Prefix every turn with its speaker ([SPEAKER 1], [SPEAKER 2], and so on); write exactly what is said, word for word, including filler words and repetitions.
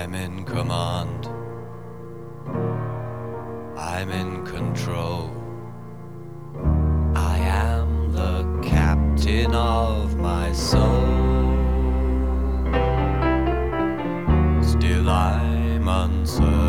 [SPEAKER 1] I'm in command. I'm in control. I am the captain of my soul. Still I'm uncertain